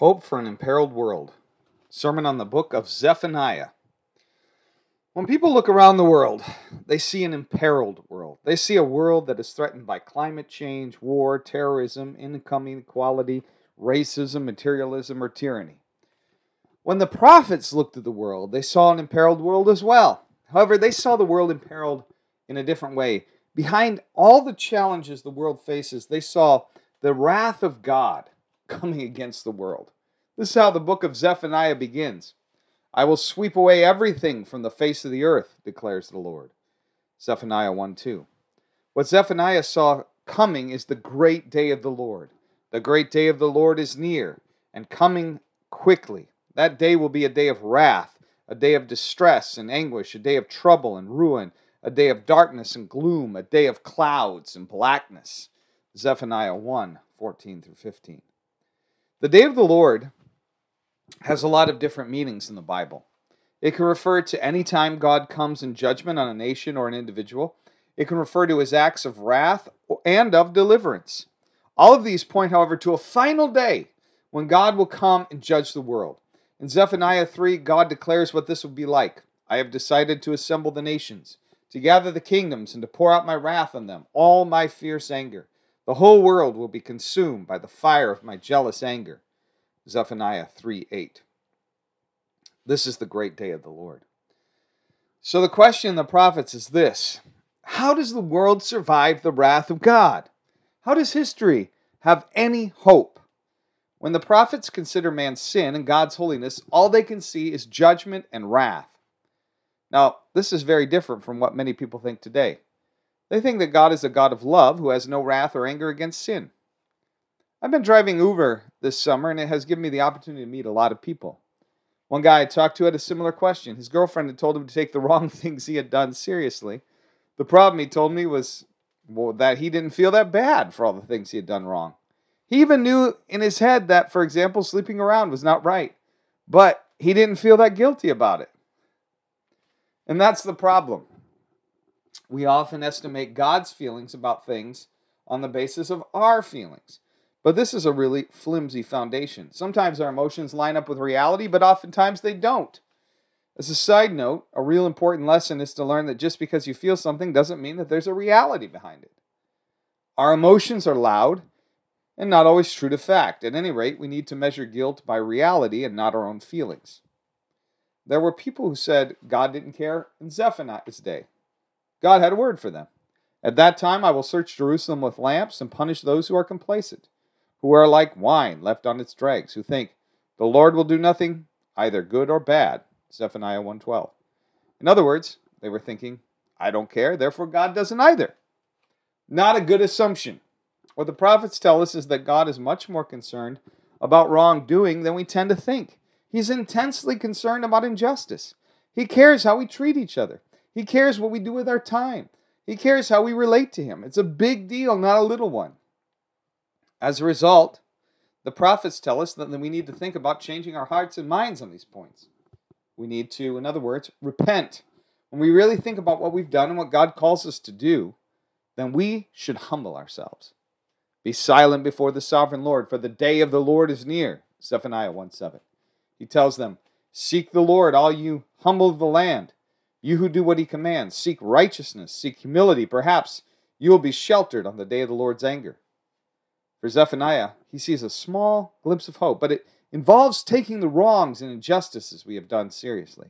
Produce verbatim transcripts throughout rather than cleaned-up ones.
Hope for an Imperiled World. Sermon on the book of Zephaniah. When people look around the world, they see an imperiled world. They see a world that is threatened by climate change, war, terrorism, income inequality, racism, materialism, or tyranny. When the prophets looked at the world, they saw an imperiled world as well. However, they saw the world imperiled in a different way. Behind all the challenges the world faces, they saw the wrath of God coming against the world. This is how the book of Zephaniah begins. I will sweep away everything from the face of the earth, declares the Lord. Zephaniah one two. What Zephaniah saw coming is the great day of the Lord. The great day of the Lord is near and coming quickly. That day will be a day of wrath, a day of distress and anguish, a day of trouble and ruin, a day of darkness and gloom, a day of clouds and blackness. Zephaniah one fourteen through fifteen. The day of the Lord has a lot of different meanings in the Bible. It can refer to any time God comes in judgment on a nation or an individual. It can refer to his acts of wrath and of deliverance. All of these point, however, to a final day when God will come and judge the world. In Zephaniah three, God declares what this will be like. I have decided to assemble the nations, to gather the kingdoms, and to pour out my wrath on them, all my fierce anger. The whole world will be consumed by the fire of my jealous anger. Zephaniah three eight. This is the great day of the Lord. So the question in the prophets is this: how does the world survive the wrath of God? How does history have any hope? When the prophets consider man's sin and God's holiness, all they can see is judgment and wrath. Now, this is very different from what many people think today. They think that God is a God of love who has no wrath or anger against sin. I've been driving Uber this summer, and it has given me the opportunity to meet a lot of people. One guy I talked to had a similar question. His girlfriend had told him to take the wrong things he had done seriously. The problem, he told me, was well, that he didn't feel that bad for all the things he had done wrong. He even knew in his head that, for example, sleeping around was not right, but he didn't feel that guilty about it. And that's the problem. We often estimate God's feelings about things on the basis of our feelings. But this is a really flimsy foundation. Sometimes our emotions line up with reality, but oftentimes they don't. As a side note, a real important lesson is to learn that just because you feel something doesn't mean that there's a reality behind it. Our emotions are loud and not always true to fact. At any rate, we need to measure guilt by reality and not our own feelings. There were people who said God didn't care in Zephaniah's day. God had a word for them. At that time, I will search Jerusalem with lamps and punish those who are complacent, who are like wine left on its dregs, who think, the Lord will do nothing, either good or bad. Zephaniah one twelve. In other words, they were thinking, I don't care, therefore God doesn't either. Not a good assumption. What the prophets tell us is that God is much more concerned about wrongdoing than we tend to think. He's intensely concerned about injustice. He cares how we treat each other. He cares what we do with our time. He cares how we relate to him. It's a big deal, not a little one. As a result, the prophets tell us that we need to think about changing our hearts and minds on these points. We need to, in other words, repent. When we really think about what we've done and what God calls us to do, then we should humble ourselves. Be silent before the sovereign Lord, for the day of the Lord is near. Zephaniah one seven. He tells them, seek the Lord, all you humble of the land. You who do what he commands, seek righteousness, seek humility. Perhaps you will be sheltered on the day of the Lord's anger. For Zephaniah, he sees a small glimpse of hope, but it involves taking the wrongs and injustices we have done seriously.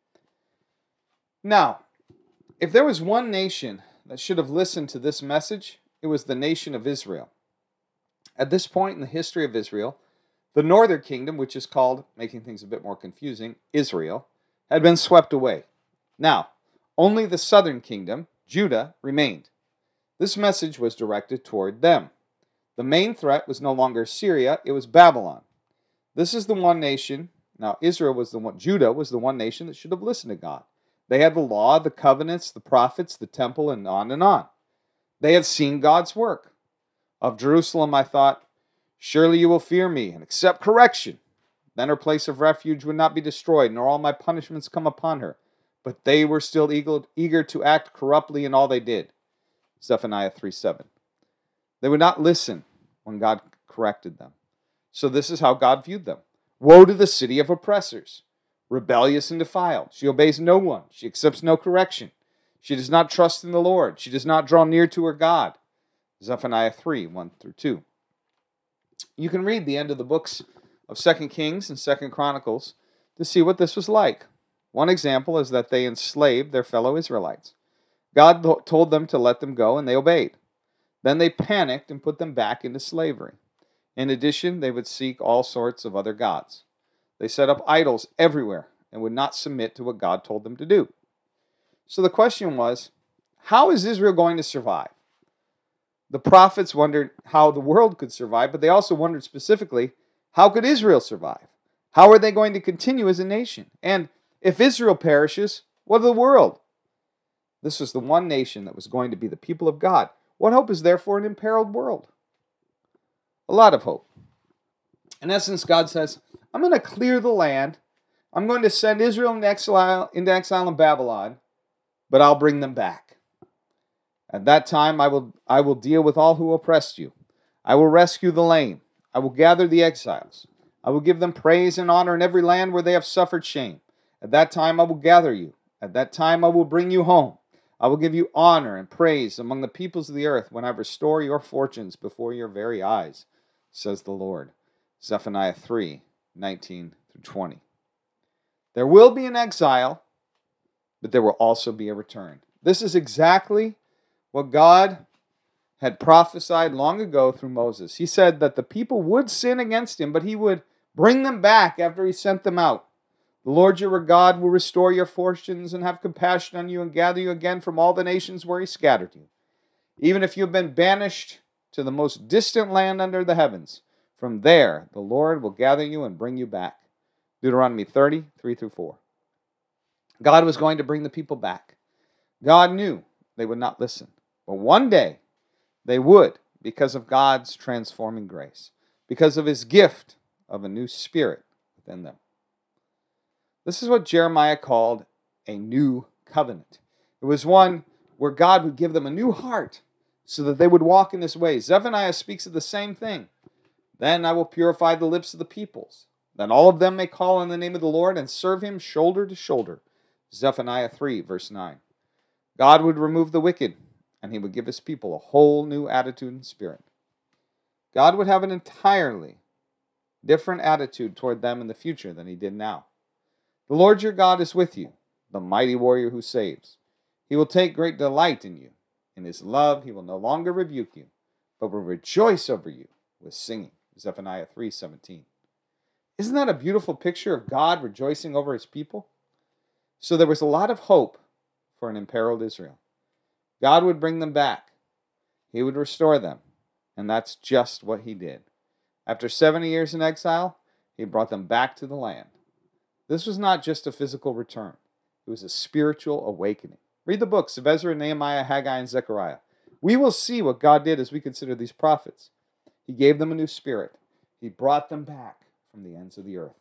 Now, if there was one nation that should have listened to this message, it was the nation of Israel. At this point in the history of Israel, the northern kingdom, which is called, making things a bit more confusing, Israel, had been swept away. Now, only the southern kingdom, Judah, remained. This message was directed toward them. The main threat was no longer Syria, it was Babylon. This is the one nation, now Israel was the one, Judah was the one nation that should have listened to God. They had the law, the covenants, the prophets, the temple, and on and on. They had seen God's work. Of Jerusalem I thought, surely you will fear me and accept correction. Then her place of refuge would not be destroyed, nor all my punishments come upon her. But they were still eager to act corruptly in all they did. Zephaniah three seven. They would not listen when God corrected them. So this is how God viewed them. Woe to the city of oppressors, rebellious and defiled. She obeys no one. She accepts no correction. She does not trust in the Lord. She does not draw near to her God. Zephaniah three, one through two. You can read the end of the books of Second Kings and Second Chronicles to see what this was like. One example is that they enslaved their fellow Israelites. God told them to let them go, and they obeyed. Then they panicked and put them back into slavery. In addition, they would seek all sorts of other gods. They set up idols everywhere and would not submit to what God told them to do. So the question was, how is Israel going to survive? The prophets wondered how the world could survive, but they also wondered specifically, how could Israel survive? How are they going to continue as a nation? And if Israel perishes, what of the world? This was the one nation that was going to be the people of God. What hope is there for an imperiled world? A lot of hope. In essence, God says, I'm going to clear the land. I'm going to send Israel into exile, into exile in Babylon, but I'll bring them back. At that time, I will, I will deal with all who oppressed you. I will rescue the lame. I will gather the exiles. I will give them praise and honor in every land where they have suffered shame. At that time, I will gather you. At that time, I will bring you home. I will give you honor and praise among the peoples of the earth when I restore your fortunes before your very eyes, says the Lord. Zephaniah three, nineteen through twenty. There will be an exile, but there will also be a return. This is exactly what God had prophesied long ago through Moses. He said that the people would sin against him, but he would bring them back after he sent them out. The Lord your God will restore your fortunes and have compassion on you and gather you again from all the nations where he scattered you. Even if you have been banished to the most distant land under the heavens, from there the Lord will gather you and bring you back. Deuteronomy thirty, three through four. God was going to bring the people back. God knew they would not listen. But one day they would, because of God's transforming grace, because of his gift of a new spirit within them. This is what Jeremiah called a new covenant. It was one where God would give them a new heart so that they would walk in his ways. Zephaniah speaks of the same thing. Then I will purify the lips of the peoples. Then all of them may call on the name of the Lord and serve him shoulder to shoulder. Zephaniah three, verse nine. God would remove the wicked, and he would give his people a whole new attitude and spirit. God would have an entirely different attitude toward them in the future than he did now. The Lord your God is with you, the mighty warrior who saves. He will take great delight in you. In his love he will no longer rebuke you, but will rejoice over you with singing. Zephaniah three seventeen. Isn't that a beautiful picture of God rejoicing over his people? So there was a lot of hope for an imperiled Israel. God would bring them back. He would restore them. And that's just what he did. After seventy years in exile, he brought them back to the land. This was not just a physical return. It was a spiritual awakening. Read the books of Ezra, Nehemiah, Haggai, and Zechariah. We will see what God did as we consider these prophets. He gave them a new spirit. He brought them back from the ends of the earth.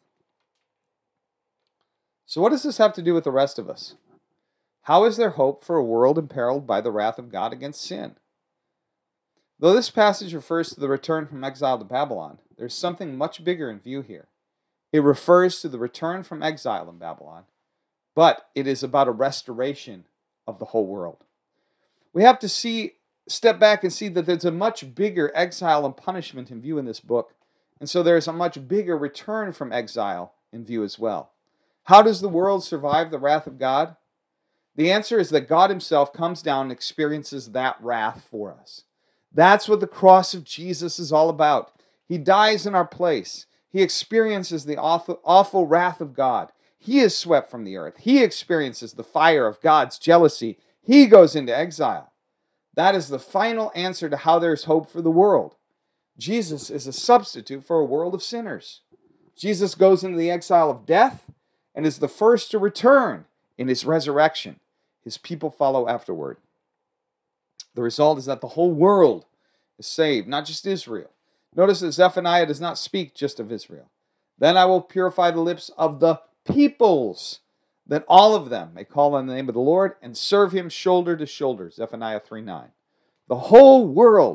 So what does this have to do with the rest of us? How is there hope for a world imperiled by the wrath of God against sin? Though this passage refers to the return from exile to Babylon, there's something much bigger in view here. It refers to the return from exile in Babylon, but it is about a restoration of the whole world. We have to see, step back and see that there's a much bigger exile and punishment in view in this book, and so there's a much bigger return from exile in view as well. How does the world survive the wrath of God? The answer is that God himself comes down and experiences that wrath for us. That's what the cross of Jesus is all about. He dies in our place. He experiences the awful, awful wrath of God. He is swept from the earth. He experiences the fire of God's jealousy. He goes into exile. That is the final answer to how there's hope for the world. Jesus is a substitute for a world of sinners. Jesus goes into the exile of death and is the first to return in his resurrection. His people follow afterward. The result is that the whole world is saved, not just Israel. Notice that Zephaniah does not speak just of Israel. Then I will purify the lips of the peoples, that all of them may call on the name of the Lord and serve him shoulder to shoulder. Zephaniah three nine. The whole world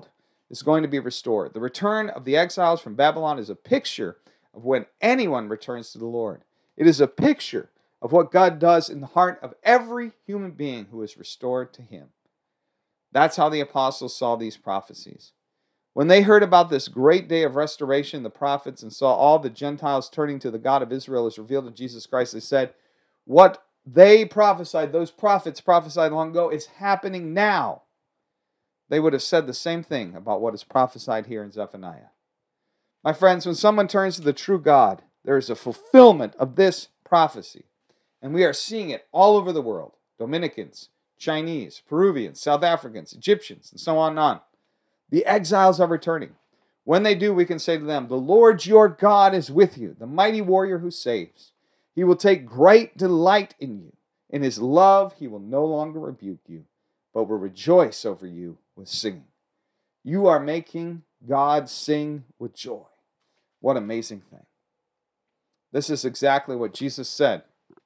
is going to be restored. The return of the exiles from Babylon is a picture of when anyone returns to the Lord. It is a picture of what God does in the heart of every human being who is restored to him. That's how the apostles saw these prophecies. When they heard about this great day of restoration, the prophets, and saw all the Gentiles turning to the God of Israel as revealed in Jesus Christ, they said, what they prophesied, those prophets prophesied long ago, is happening now. They would have said the same thing about what is prophesied here in Zephaniah. My friends, when someone turns to the true God, there is a fulfillment of this prophecy. And we are seeing it all over the world. Dominicans, Chinese, Peruvians, South Africans, Egyptians, and so on and on. The exiles are returning. When they do, we can say to them, the Lord your God is with you, the mighty warrior who saves. He will take great delight in you. In his love, he will no longer rebuke you, but will rejoice over you with singing. You are making God sing with joy. What an amazing thing. This is exactly what Jesus said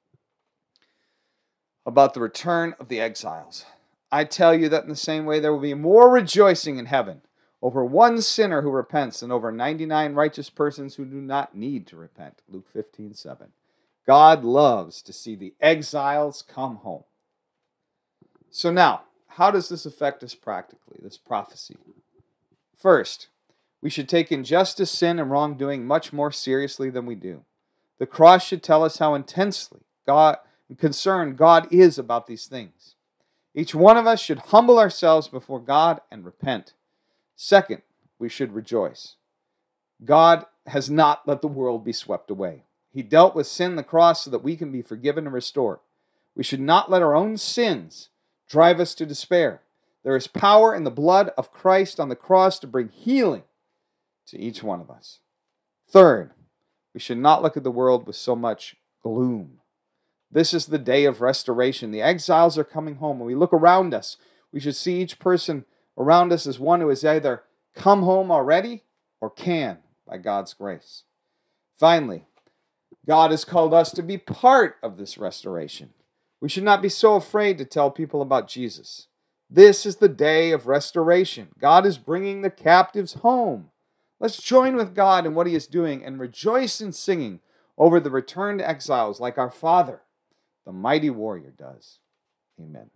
about the return of the exiles. I tell you that in the same way there will be more rejoicing in heaven over one sinner who repents than over ninety-nine righteous persons who do not need to repent. Luke fifteen seven. God loves to see the exiles come home. So now, how does this affect us practically, this prophecy? First, we should take injustice, sin, and wrongdoing much more seriously than we do. The cross should tell us how intensely God concerned God is about these things. Each one of us should humble ourselves before God and repent. Second, we should rejoice. God has not let the world be swept away. He dealt with sin on the cross so that we can be forgiven and restored. We should not let our own sins drive us to despair. There is power in the blood of Christ on the cross to bring healing to each one of us. Third, we should not look at the world with so much gloom. This is the day of restoration. The exiles are coming home. When we look around us, we should see each person around us as one who has either come home already or can by God's grace. Finally, God has called us to be part of this restoration. We should not be so afraid to tell people about Jesus. This is the day of restoration. God is bringing the captives home. Let's join with God in what he is doing and rejoice in singing over the returned exiles like our Father, the mighty warrior, does. Amen.